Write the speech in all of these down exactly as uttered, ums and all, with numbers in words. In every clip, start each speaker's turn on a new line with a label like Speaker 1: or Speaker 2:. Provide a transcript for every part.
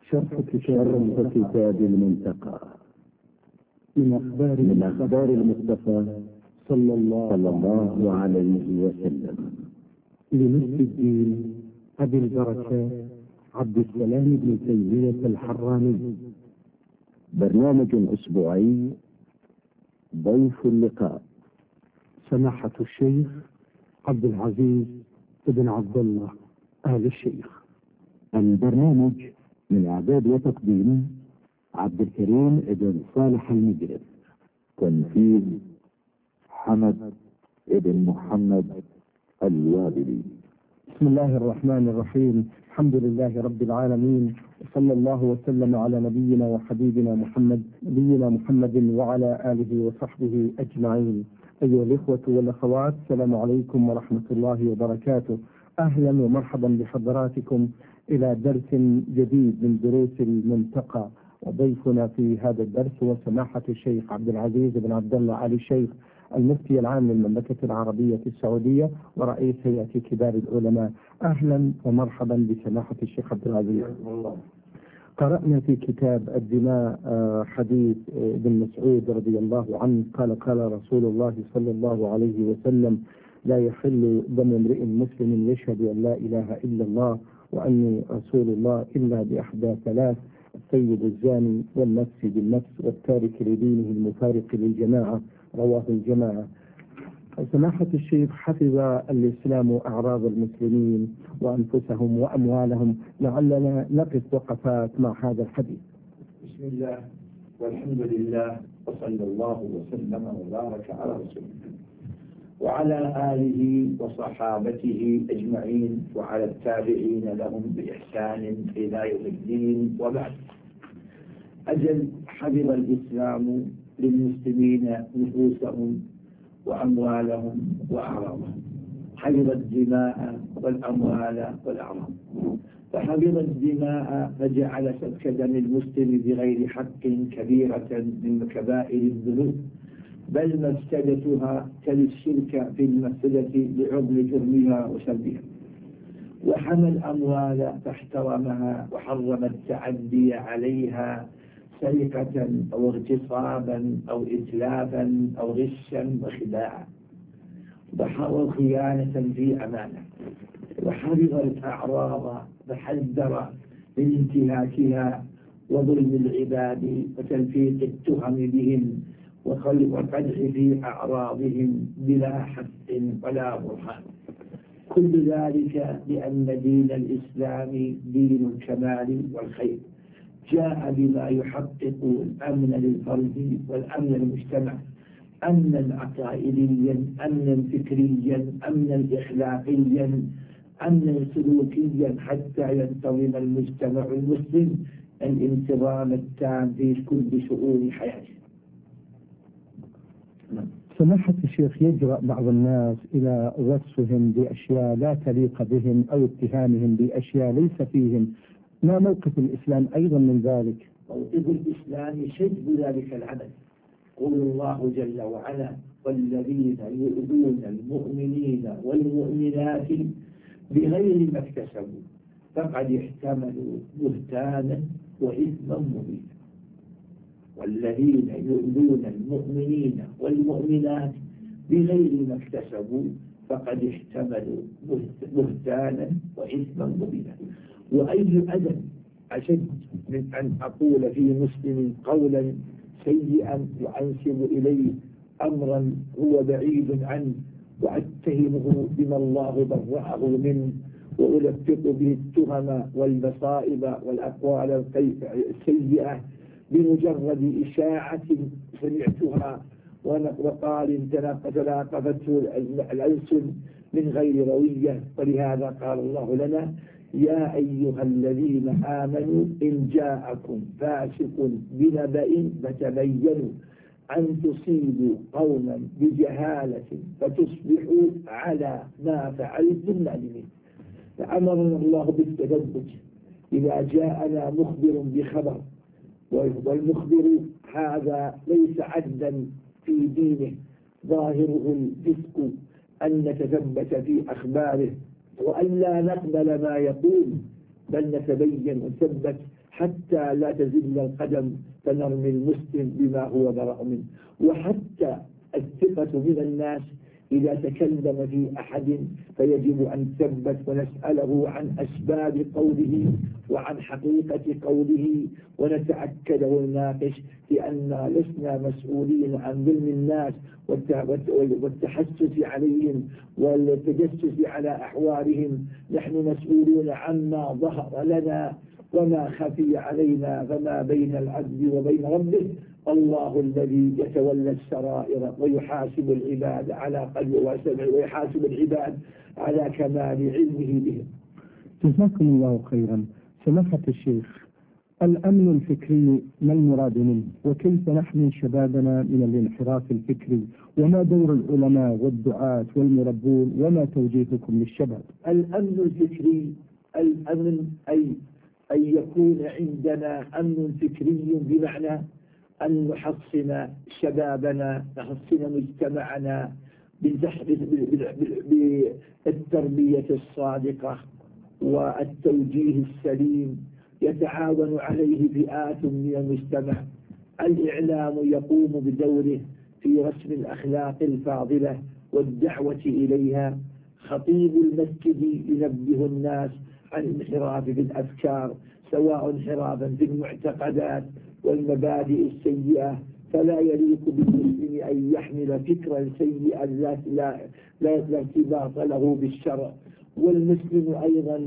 Speaker 1: شرح كتاب كتاب المنتقى من أخبار من أخبار المصطفى صلى الله, صلى الله عليه وسلم لنصف الدين أبي البركات عبد السلام بن تيمية الحراني. برنامج أسبوعي ضيف اللقاء سماحة الشيخ عبد العزيز بن عبد الله آل الشيخ. البرنامج من إعداد وتقديم عبد الكريم بن صالح المجرد. تنفيذ حمد بن محمد الوابلي. بسم الله الرحمن الرحيم. الحمد لله رب العالمين، وصلى الله وسلم على نبينا وحبيبنا محمد نبينا محمد وعلى آله وصحبه أجمعين. أيها الإخوة والأخوات، السلام عليكم ورحمة الله وبركاته. أهلا ومرحبا بحضراتكم إلى درس جديد من دروس المنتقى، وضيفنا في هذا الدرس هو سماحة الشيخ عبد العزيز بن عبد الله آل الشيخ، المفتي العام للمملكة العربية السعودية ورئيس هيئة كبار العلماء. أهلا ومرحبا بسماحة الشيخ عبد العزيز. قرأنا في كتاب الدماء حديث ابن مسعود رضي الله عنه قال قال رسول الله صلى الله عليه وسلم: لا يحل دم امرئ مسلم يشهد أن لا إله إلا الله وأني رسول الله إلا بأحدى ثلاث: السيد الزاني، والنفس بالنفس، والتارك لدينه المفارق للجماعة. رواه الجماعة. سماحة الشيخ، حفظ الإسلام أعراض المسلمين وأنفسهم وأموالهم، لعلنا نقف وقفات مع هذا الحديث.
Speaker 2: بسم الله والحمد لله وصلى الله وسلم وبارك على رسوله وعلى آله وصحابته أجمعين وعلى التابعين لهم بإحسان إلى يوم الدين. وبعد، أجل حفظ الإسلام للمسلمين نفوسهم وأموالهم وأعراضهم، حفظ الدماء والأموال والأعراض. فحفظ الدماء فجعل سفك دم المسلم بغير حق كبيرة من كبائر الذنوب، بل مفسدتها كالشرك في المفسدة لعظم جرمها وسلبها. وحمى الأموال فاحترمها وحرم التعدي عليها سرقة أو اغتصابا أو إتلافا أو غشا وخداعا، وخيانة في أمانة. وحفظ الأعراض فحذر من انتهاكها وظلم العباد وتلفيق التهم بهم والقدح في أعراضهم بلا حق ولا برهان. كل ذلك لأن دين الإسلام دين الكمال والخير، جاء بما يحقق الأمن للفرد والأمن المجتمع، أمنا عقائديا، أمنا فكريا، أمنا إخلاقيا، أمنا سلوكيا، حتى ينتظم المجتمع المسلم الانتظام التام في كل شؤون حياته.
Speaker 1: سماحة الشيخ، يجرأ بعض الناس إلى وصفهم بأشياء لا تليق بهم أو اتهامهم بأشياء ليس فيهم. ما موقف الإسلام أيضا من ذلك؟
Speaker 2: موقف الإسلام شد ذلك العمل. قول الله جل وعلا: والذين يؤذون المؤمنين والمؤمنات بغير ما اكتسبوا فقد احتملوا بهتانا وإثما مبينا. والذين يؤذون المؤمنين والمؤمنات بغير ما اكتسبوا فقد احتملوا بهتانا وإثما مبينا. وأي أدب أشد من أن أقول في مسلم قولا سيئا وأنسب إليه أمرا هو بعيد عنه وأتهمه بما الله برأه منه وألفق به التهم والمصائب والأقوال السيئة بمجرد إشاعة سمعتها وقال تلاقفته الألسن من غير روية. ولهذا قال الله لنا: يا أيها الذين آمنوا إن جاءكم فاسق بنبأ فتبينوا أن تصيبوا قوما بجهالة فتصبحوا على ما فعلتم نادمين. فأمرنا الله بالتثبت إذا جاءنا مخبر بخبر، والمخبر هذا ليس عدلا في دينه، ظاهره الفسق، أن نتثبت في أخباره وأن لا نقبل ما يقول بل نتبين ونثبت حتى لا تزل القدم فنرمي المسلم بما هو براء منه. وحتى الثقة من الناس إذا تكلم في أحد فيجب أن نثبت ونسأله عن أسباب قوله وعن حقيقة قوله ونتأكد ونناقش، لأننا لسنا مسؤولين عن ظلم الناس والتحسس عليهم والتجسس على أحوالهم. نحن مسؤولون عما ظهر لنا وما خفي علينا، فما بين العبد وبين ربه الله الذي يتولى السرائر ويحاسب العباد على قلب وسمع ويحاسب العباد على كمال علمه بهم.
Speaker 1: جزاكم الله خيرا. سماحة الشيخ، الأمن الفكري ما المراد منه؟ وكيف نحمي شبابنا من الانحراف الفكري؟ وما دور العلماء والدعاة والمربون؟ وما توجيهكم للشباب؟
Speaker 2: الأمن الفكري، الأمن أي أن يكون عندنا أمن فكري بمعنى أن نحصن شبابنا، نحصن مجتمعنا بالتربية الصادقة والتوجيه السليم يتعاون عليه فئات من المجتمع. الإعلام يقوم بدوره في رسم الأخلاق الفاضلة والدعوة إليها. خطيب المسجد ينبه الناس عن الانحراف في الأفكار، سواء انحرافا في المعتقدات والمبادئ السيئة، فلا يليق بالمسلم أن يحمل فكرا سيئا لا, لا, لا ارتباط له بالشرع. والمسلم أيضا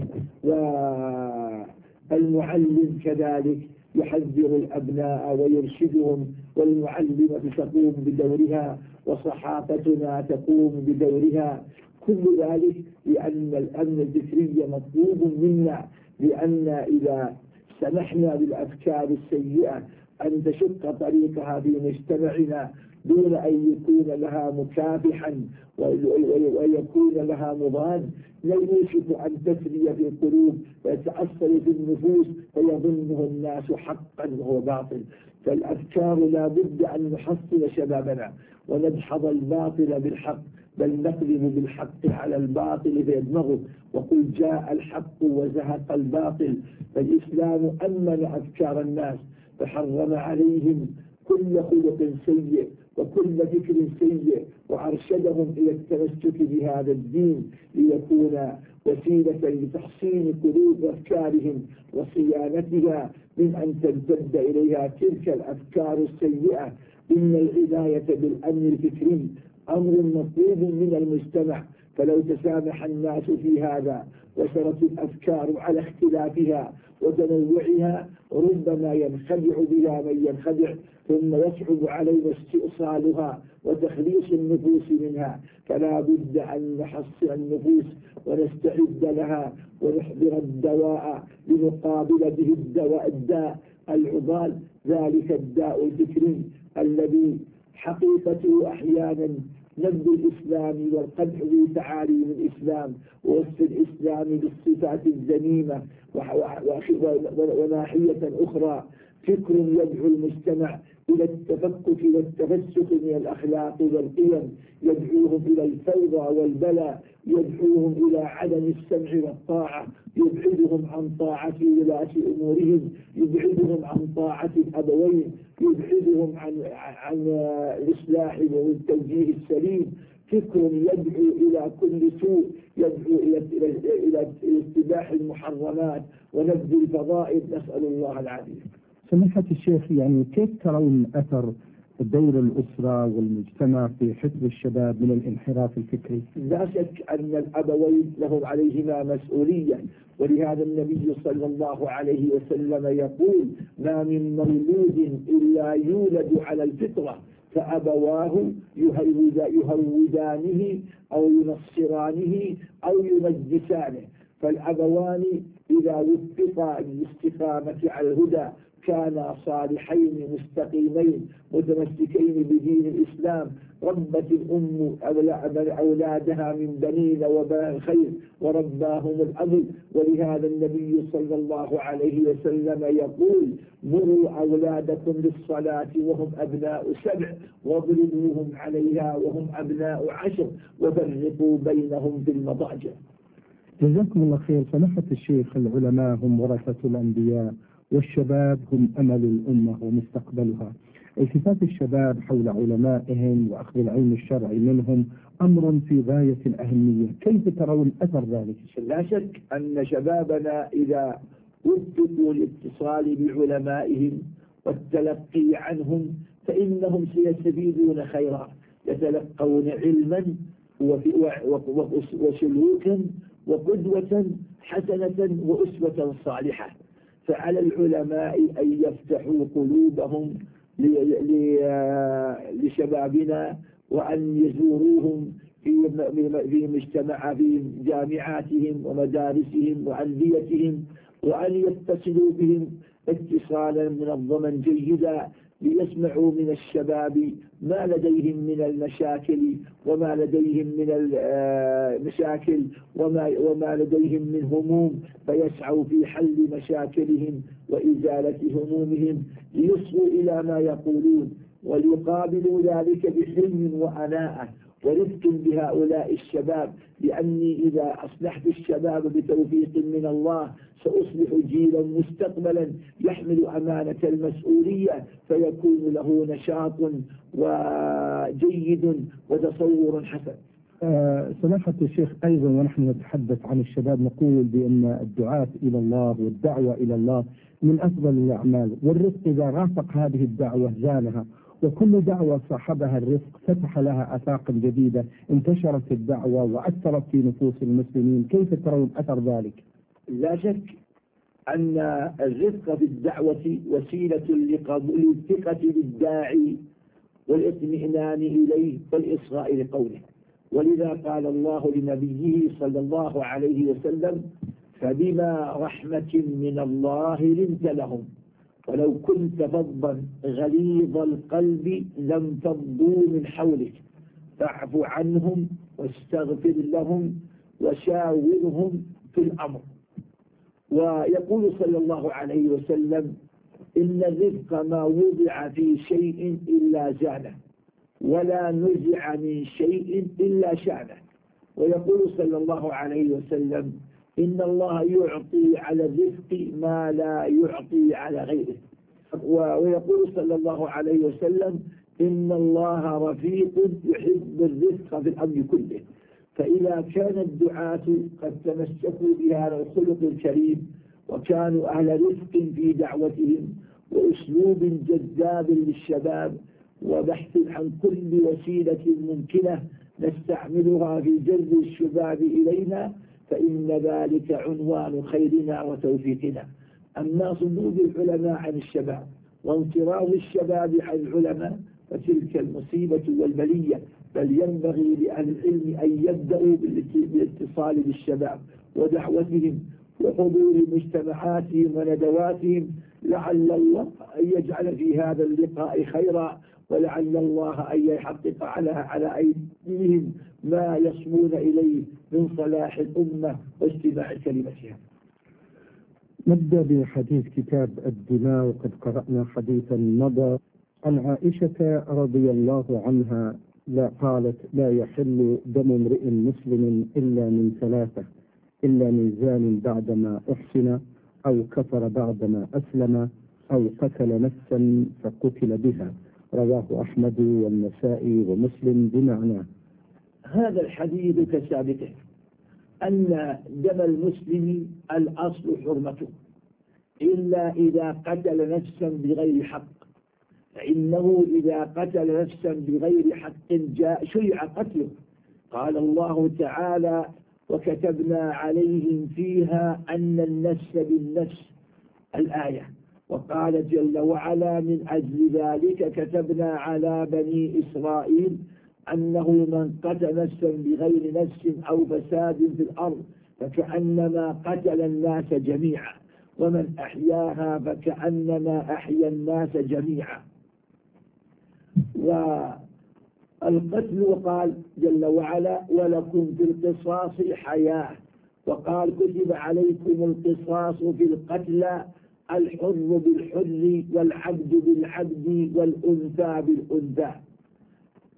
Speaker 2: والمعلم كذلك يحذر الأبناء ويرشدهم، والمعلمة تقوم بدورها وصحافتنا تقوم بدورها. كل ذلك لأن الأمن الفكري مطلوب منا، لأن إذا سمحنا بالأفكار السيئة أن تشق طريقها في مجتمعنا دون أن يكون لها مكافحا ويكون لها مضاد، لا يوشك أن تسري في القلوب ويتأثر في النفوس فيظنه الناس حقا وهو باطل. فالأفكار لا بد أن نحصل شبابنا وندحض الباطل بالحق، بل نقلب بالحق على الباطل فيدمغه. وقل جاء الحق وزهق الباطل. فالإسلام أمن أفكار الناس فحرم عليهم كل خلق سيء وكل فكر سيء، وأرشدهم إلى التمسك بهذا الدين ليكون وسيلة لتحصين قلوب أفكارهم وصيانتها من أن تمتد إليها تلك الأفكار السيئة. إن العناية بالأمن الفكري أمر مطلوب من المجتمع، فلو تسامح الناس في هذا وسرت الأفكار على اختلافها وتنوعها ربما ينخدع بها من ينخدع، ثم يصعب علينا استئصالها وتخليص النفوس منها. فلا بد أن نحصن النفوس ونستعد لها ونحضر الدواء لنقابل به الدواء الداء العضال، ذلك الداء الفكري الذي حقيقته أحيانا نبذ الإسلام والقدح في تعاليم الإسلام ووصف الإسلام بالصفات الذميمة، وناحية أخرى فكر يدعو المجتمع إلى التفكك والتفسق من الأخلاق والقيم، يدعوهم إلى الفوضى والبلاء، يدعوهم إلى عدم السمع والطاعة، يبعدهم عن طاعة ولاة أمورهم، يبعدهم عن طاعة الأبوين، يبعدهم عن عن الإصلاح والتوجيه السليم. فكر يدعو إلى كل سوء، يدعو إلى إلى إلى اتباع المحرمات ونبذ الفضائل، نسأل الله العافية.
Speaker 1: سماحة الشيخ، يعني كيف ترون أثر دور الأسرة والمجتمع في حفظ الشباب من الانحراف الفكري؟
Speaker 2: لا شك أن الأبوين لهم عليهما مسؤولية، ولهذا النبي صلى الله عليه وسلم يقول: ما من مولود إلا يولد على الفطرة فأبواه يهودانه أو ينصرانه أو يمجسانه. فالأبوان إذا وفقا للاستقامة على الهدى كانا صالحين مستقيمين متمسكين بدين الإسلام. ربت الأم أولادها من بنين وبنات الخير ورباهم الأب، ولهذا النبي صلى الله عليه وسلم يقول: مروا أولادكم للصلاة وهم أبناء سبع واضربوهم عليها وهم أبناء عشر وفرقوا بينهم في المضاجع.
Speaker 1: جزاكم الله خير. سماحة الشيخ، العلماء هم ورثة الأنبياء، والشباب هم أمل الأمة ومستقبلها. التفات الشباب حول علمائهم وأخذ العلم الشرعي منهم أمر في غاية الأهمية، كيف ترون أثر ذلك؟
Speaker 2: لا شك أن شبابنا إذا وفقوا الاتصال بعلمائهم والتلقي عنهم فإنهم سيستفيدون خيرا، يتلقون علما وسلوكا وقدوة حسنة وأسوة صالحة. فعلى العلماء أن يفتحوا قلوبهم لشبابنا وأن يزوروهم في مجتمع في جامعاتهم ومدارسهم وأنديتهم، وأن يتصلوا بهم اتصالا منظما جيدا ليسمعوا من الشباب ما لديهم من المشاكل وما لديهم من المشاكل وما, وما لديهم من هموم، فيسعوا في حل مشاكلهم وإزالة همومهم ليصغوا إلى ما يقولون، وليقابلوا ذلك بحلم وأناءة ورفق بهؤلاء الشباب، لأني إذا أصلحت الشباب بتوفيق من الله سأصلح جيلا مستقبلا يحمل أمانة المسؤولية، فيكون له نشاط وجيد وتصور حسن.
Speaker 1: آه سماحة الشيخ، أيضا ونحن نتحدث عن الشباب نقول بأن الدعاة إلى الله والدعوة إلى الله من أفضل الأعمال، والرفق إذا رافق هذه الدعوة زانها، وكل دعوة صاحبها الرفق فتح لها آفاق جديدة، انتشرت الدعوة وأثرت في نفوس المسلمين. كيف ترون أثر ذلك؟
Speaker 2: لا شك أن الرفق في الدعوة وسيلة لقبول الثقة بالداعي والاطمئنان إليه والإصغاء لقوله، ولذا قال الله لنبيه صلى الله عليه وسلم: فبما رحمة من الله لنت لهم ولو كنت فظا غليظ القلب لانفضوا من حولك فاعف عنهم واستغفر لهم وشاورهم في الأمر. ويقول صلى الله عليه وسلم: إن الرفق ما وضع في شيء إلا زانه ولا نزع من شيء إلا شانه. ويقول صلى الله عليه وسلم: إن الله يعطي على الرفق ما لا يعطي على غيره. ويقول صلى الله عليه وسلم: إن الله رفيق يحب الرفق في الأمر كله. فإذا كان الدعاة قد تمسكوا بهذا الخلق الكريم وكانوا أهل رفق في دعوتهم وأسلوب جذاب للشباب وبحث عن كل وسيلة ممكنة نستعملها في جذب الشباب إلينا، فإن ذلك عنوان خيرنا وتوفيقنا. أما صدود العلماء عن الشباب وانصراف الشباب عن العلماء فتلك المصيبة والبلية، بل ينبغي لأهل العلم أن يبدأوا بالاتصال بالشباب ودعوتهم وحضور مجتمعاتهم وندواتهم، لعل الله أن يجعل في هذا اللقاء خيرا، ولعل الله أن يحقق على على أيديهم ما يصلون إليه من صلاح الأمة واجتماع كلمتها.
Speaker 1: نبدأ بحديث كتاب الدماء، وقد قرأنا حديثا مضى عن عائشة رضي الله عنها لا قالت: لا يحل دم امرئ مسلم إلا من ثلاثة: إلا من زان بعدما أحسن، أو كفر بعدما أسلم، أو قتل نفسا فقتل بها. رواه أحمد والنسائي ومسلم بمعناه.
Speaker 2: هذا الحديث كسابقه أن دم المسلم الأصل حرمته إلا إذا قتل نفسا بغير حق، فإنه إذا قتل نفسا بغير حق جاء شيع قتله. قال الله تعالى: وكتبنا عليهم فيها أن النفس بالنفس، الآية. وقال جل وعلا: من أجل ذلك كتبنا على بني إسرائيل أنه من قتل نفسا بغير نفس أو فساد في الأرض فكأنما قتل الناس جميعا، ومن أحياها فكأنما أحيا الناس جميعا. والقتل، وقال جل وعلا: ولكم في القصاص حياة. وقال: كتب عليكم القصاص في القتلى، الحر بالحر والعبد بالعبد والأنثى بالأنثى.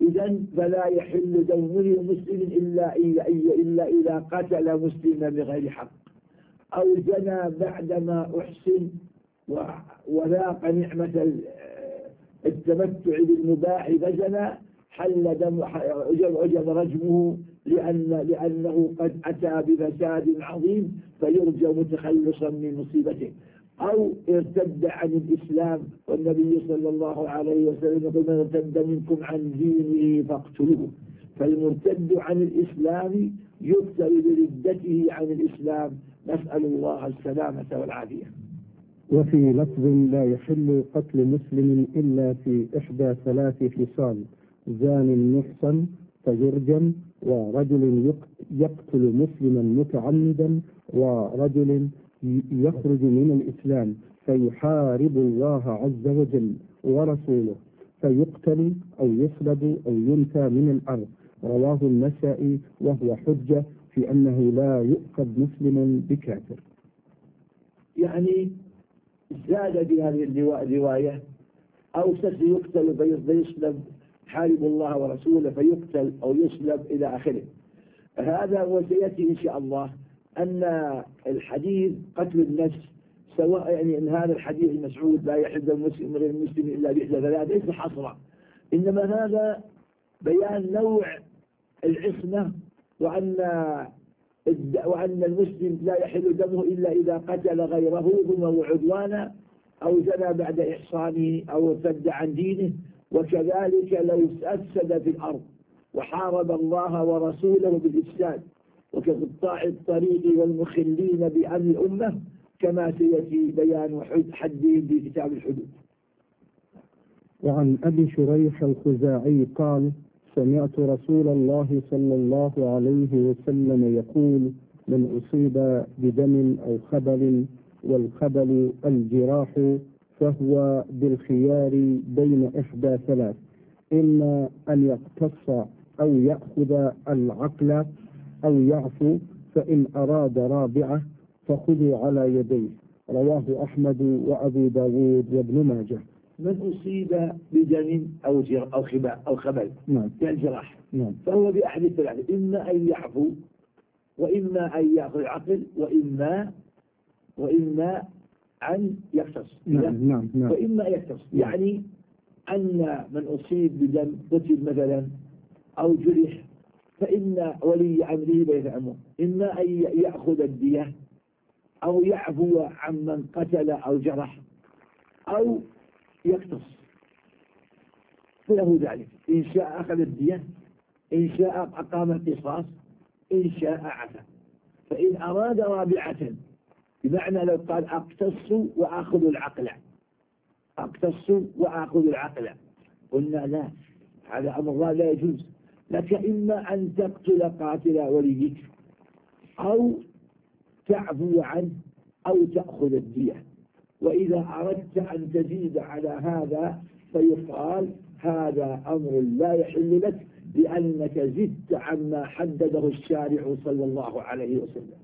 Speaker 2: إذا فلا يحل دم امرئ مسلم إلا إذا إلا إذا قتل مسلما بغير حق أو زنى بعدما أحسن وذاق نعمة التمتع بالمباح فزنى حل دم وجب رجمه لأن لأنه قد أتى بفساد عظيم فيرجى متخلصا من مصيبته، أو ارتد عن الإسلام والنبي صلى الله عليه وسلم يقول من ارتد منكم عن دينه فاقتلوه، فالمرتد عن الإسلام يقتل بردته عن الإسلام، نسأل الله السلامة والعافية.
Speaker 1: وفي لفظ لا يحل قتل مسلم إلا في إحدى ثلاث خصال: زان محصن فيرجم، ورجل يقتل مسلما متعمدا، ورجل يخرج من الإسلام فيحارب الله عز وجل ورسوله فيقتل أو يصلب أو ينفى من الأرض. رواه النسائي وهو حجة في أنه لا يؤخذ مسلم بكافر.
Speaker 2: يعني زاد بهذه الرواية أو سيقتل فيصلب، حارب الله ورسوله فيقتل أو يصلب إلى آخره. هذا وسيأتي إن شاء الله أن الحديث قتل النفس سواء، يعني أن هذا الحديث المسعود لا يحل المسلم غير المسلم إلا بإحدى ثلاث ليس حصرا، إنما هذا بيان نوع العصمة، وأن وأن المسلم لا يحل دمه إلا إذا قتل غيره ظلما وعدوانا أو زنى بعد إحصانه أو ارتد عن دينه، وكذلك لو أفسد في الأرض وحارب الله ورسوله بالإفساد وكقطاع الطريق والمخلين بأمن الأمة كما سيأتي بيان حدهم في كتاب الحدود.
Speaker 1: وعن أبي شريح الخزاعي قال: سمعت رسول الله صلى الله عليه وسلم يقول: من أصيب بدم أو خبل، والخبل الجراح، فهو بالخيار بين إحدى ثلاث: إما أن يقتص أو يأخذ العقل أو يعفو، فإن أراد رابعة فخذوا على يديه. رواه أحمد وأبو داود وابن ماجه.
Speaker 2: من أصيب بدم أو جر أو خبل أو خبل
Speaker 1: نعم
Speaker 2: كالجراح
Speaker 1: نعم.
Speaker 2: فهو بأحد الثلاثة: إما أن يعفو، وإما أن يأخذ العقل، وإما وإما أن يقتص.
Speaker 1: نعم نعم نعم.
Speaker 2: وإما أن يقتص يعني أن من أصيب بدم قتل مثلا أو جرح فإن ولي أمره بين أمره: إما أن يأخذ الدية أو يعفو عمن قتل أو جرح أو يقتص، فله ذلك. إن شاء أخذ الدية، إن شاء أقام القصاص، إن شاء عفا. فإن أراد رابعة بمعنى لو قال أقتص وأخذ العقل، أقتص وأخذ العقل، قلنا لا، هذا أمر لا يجوز لك، إما أن تقتل قاتل وليك أو تعفو عنه أو تأخذ الدية. وإذا أردت أن تزيد على هذا فيقال هذا أمر لا يحل لك، لأنك زدت عما حدده الشارع صلى الله عليه وسلم.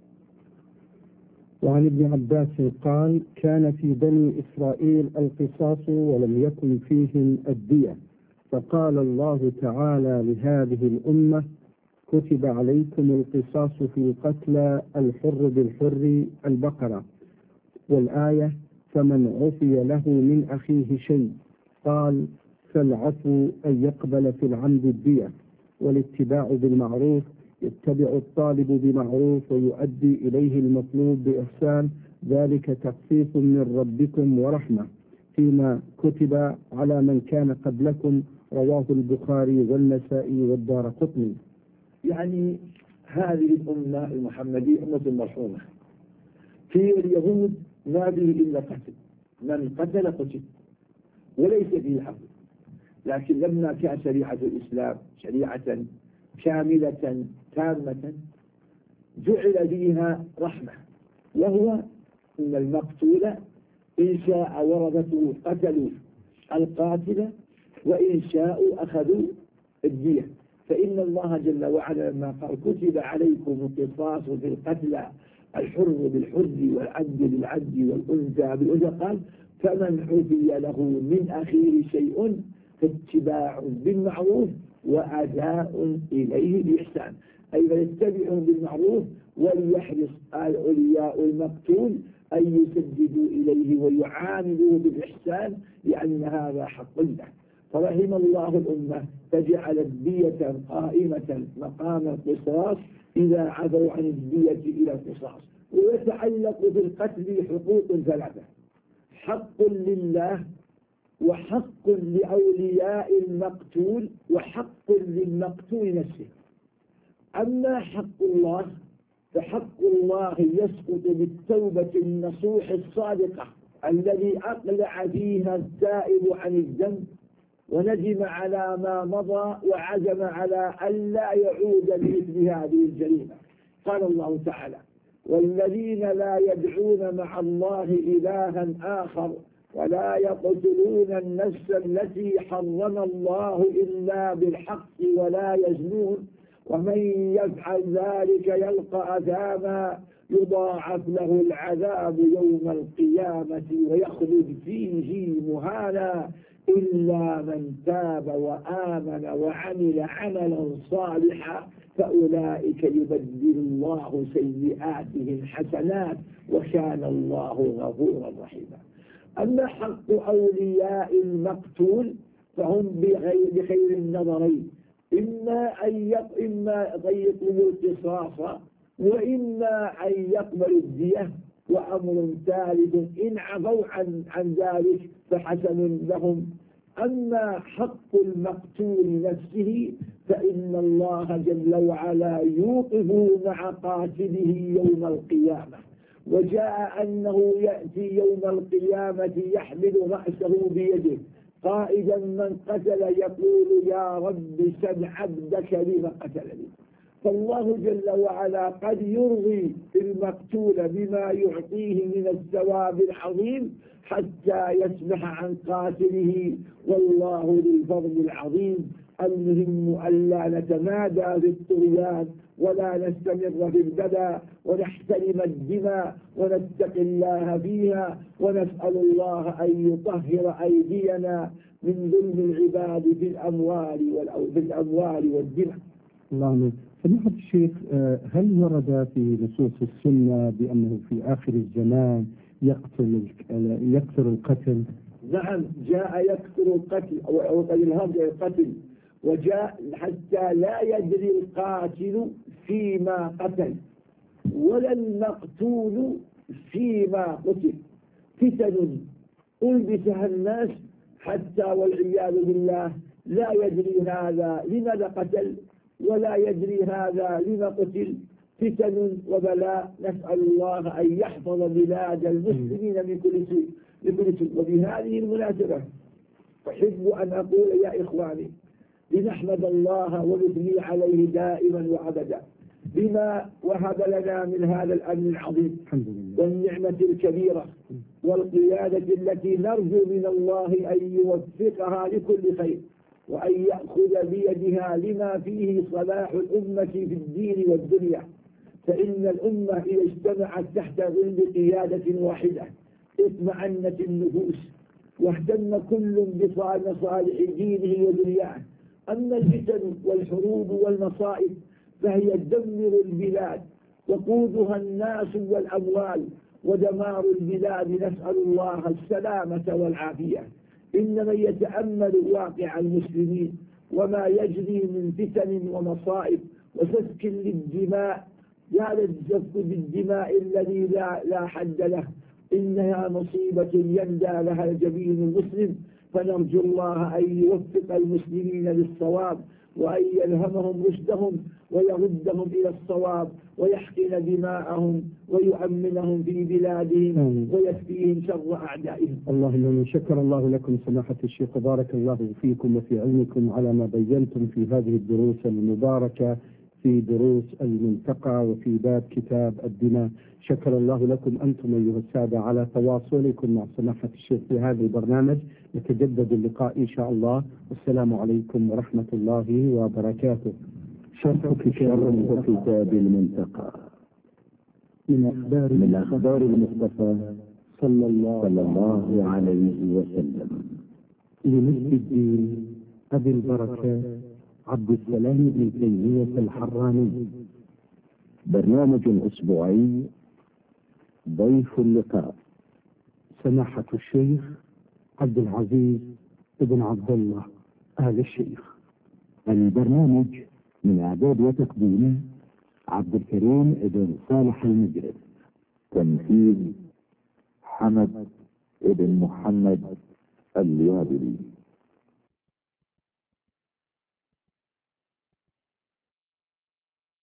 Speaker 1: وعن ابن عباس قال: كان في بني إسرائيل القصاص ولم يكن فيهم الدية، فقال الله تعالى لهذه الأمة: كتب عليكم القصاص في القتلى، الحر بالحر، البقرة. والآية: فمن عفي له من أخيه شيء. قال: فالعفو أن يقبل في العمد الدية. والاتباع بالمعروف: يتبع الطالب بمعروف ويؤدي إليه المطلوب بإحسان، ذلك تخفيف من ربكم ورحمة، فيما كتب على من كان قبلكم. رواه البخاري والنسائي والدارقطني.
Speaker 2: يعني هذه الأمة المحمدية أمة مرحومة. في اليهود ما به إلا قتل، من قتل قتل وليس فيه عفو. لكن لما كان شريعة الإسلام شريعة كاملة تامة جعل فيها رحمة، وهو أن المقتول إن شاء ورثته قتلوا القاتل، وإن شاءوا أخذوا الدية. فإن الله جل وعلا لما قال: كتب عليكم القصاص في القتلى، الحر بالحر والعبد بالعبد والأنثى بالأنثى، قال: فمن عفي له من أخيه شيء فاتباع بالمعروف وأداء إليه بإحسان، أي فيتبعوا بالمعروف وليحرص الأولياء المقتول أن يسددوا إليه ويعاملوه بالإحسان، لأن هذا حق له. فرحم الله الأمة فجعل الدية قائمة مقام القصاص إذا عفوا عن الدية إلى القصاص. ويتعلق في القتل حقوق ثلاثة: حق لله، وحق لأولياء المقتول، وحق للمقتول نفسه. أما حق الله فحق الله يسقط بالتوبة النصوح الصادقة الذي أقلع فيها التائب عن الذنب وندم على ما مضى وعزم على ألا يعود لمثل هذه الجريمة. قال الله تعالى: والذين لا يدعون مع الله إلها آخر ولا يقتلون النفس التي حرم الله إلا بالحق ولا يزنون ومن يفعل ذلك يلقى أثاما يضاعف له العذاب يوم القيامة ويخلد فيه مهانا إلا من تاب وآمن وعمل عملا صالحا فأولئك يبدل الله سيئاتهم حسنات وكان الله غفورا رحيما. أما حق أولياء المقتول فهم بغير بخير النظرين: إما أن إما يطيقوا القصاص وإما أن يقبلوا الدية، وأمر ثالث إن عفوا عن عن ذلك فحسن لهم. أما حق المقتول نفسه فإن الله جل وعلا يوقف مع قاتله يوم القيامة، وجاء أنه يأتي يوم القيامة يحمل رأسه بيده قائدا من قتل يقول: يا رب سل عبدك لما قتلني. فالله جل وعلا قد يرضي المقتول بما يعطيه من الثواب العظيم حتى يسمح عن قاتله، والله ذو الفضل العظيم. المهم ألا نتمادى في الطغيان ولا نستمر في البدى ونحترم الدماء ونتقي الله فيها، ونسأل الله أن يطهر أيدينا من ظلم العباد في الأموال في الأموال والدماء.
Speaker 1: اللهم سماحة الشيخ، هل ورد في نصوص السنة بأنه في آخر الزمان يقتل يكثر القتل؟
Speaker 2: نعم، جاء يكثر القتل أو الهرج القتل، وجاء حتى لا يدري القاتل فيما قتل ولا المقتول فيما قتل. فتن ألبسها الناس حتى والعياذ بالله لا يدري هذا لماذا قتل ولا يدري هذا لما قتل. فتن وبلاء، نسأل الله أن يحفظ بلاد المسلمين من كل سوء من كل سوء. وبهذه المناسبة أحب أن أقول يا إخواني لنحمد الله ونثني عليه دائما وأبدا بما وهب لنا من هذا الأمن العظيم والنعمة الكبيرة والقيادة التي نرجو من الله أن يوفقها لكل خير وأن يأخذ بيدها لما فيه صلاح الأمة في الدين والدنيا. فإن الأمة إذا اجتمعت تحت ظل قيادة واحدة اطمأنت النفوس واهتم كل بمصالح دينه ودنياه. أما الفتن والحروب والمصائب فهي تدمر البلاد وقودها الناس والأموال ودمار البلاد، نسأل الله السلامة والعافية. إن من يتأمل واقع المسلمين وما يجري من فتن ومصائب وسفك للدماء، هذا السفك بالدماء الذي لا, لا حد له إنها مصيبة يندى لها الجبين المسلم. فنرجو الله أن يوفق المسلمين للصواب وأن يلهمهم رشدهم ويردهم إلى الصواب ويحقن دماءهم ويؤمنهم في بلادهم ويكفيهم شر أعدائهم.
Speaker 1: اللهم شكر الله لكم سماحة الشيخ، بارك الله فيكم وفي علمكم على ما بينتم في هذه الدروس المباركة في دروس المنتقى وفي باب كتاب الدماء. شكر الله لكم أنتم أيها السادة على تواصلكم مع سماحة الشيخ في هذا البرنامج. يتجدد اللقاء إن شاء الله، والسلام عليكم ورحمة الله وبركاته.
Speaker 3: شرح كتاب المنتقى
Speaker 1: من أخبار
Speaker 3: من أخبار المصطفى صلى الله عليه وسلم.
Speaker 1: لمجد الدين أبي البركات عبد السلام بن تيمية الحراني.
Speaker 3: برنامج أسبوعي ضيف اللقاء
Speaker 1: سماحة الشيخ عبد العزيز بن عبد الله آل الشيخ.
Speaker 3: البرنامج من إعداد وتقديم عبد الكريم بن صالح المجرد. تنفيذ حمد بن محمد اليابلي.